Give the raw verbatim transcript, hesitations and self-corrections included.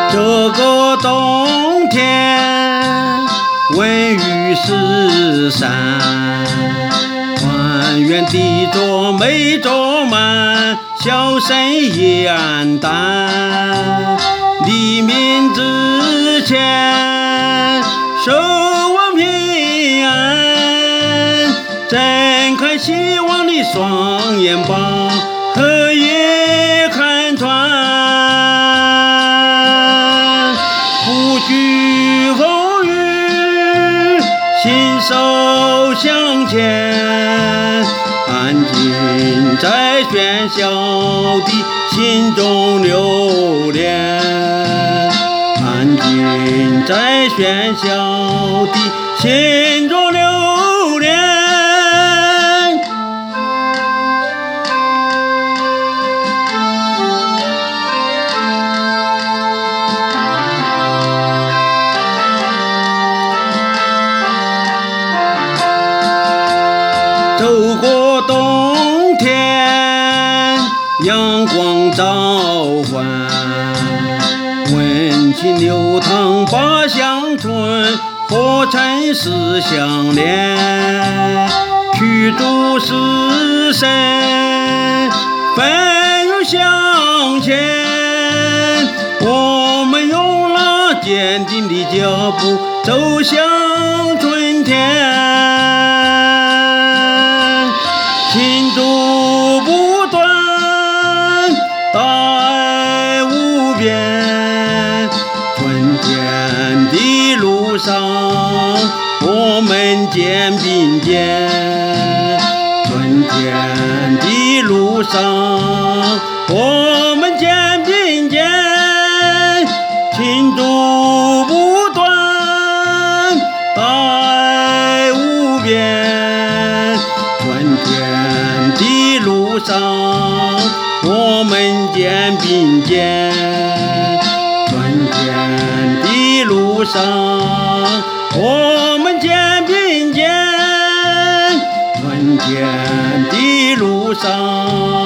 这个冬天问雨是山，团圆地着没着满，笑声烟淡。黎明之前守望平安，睁开希望的双眼吧，黑夜看穿。不惧风雨，信手向前，安静在喧嚣的心中流连，安静在喧嚣的心中流连。走过冬天，阳光召唤，温情流淌把乡村和城市相连。驱逐是谁？奋勇向前，我们用那坚定的脚步走向春天。庆祝不断，大爱无边。春天的路上，我们肩并肩。春天的路上，我们肩并肩。庆祝不断，大爱无边。春天的路上，我们肩并肩。春天的路上，我们肩并肩。春天的路上。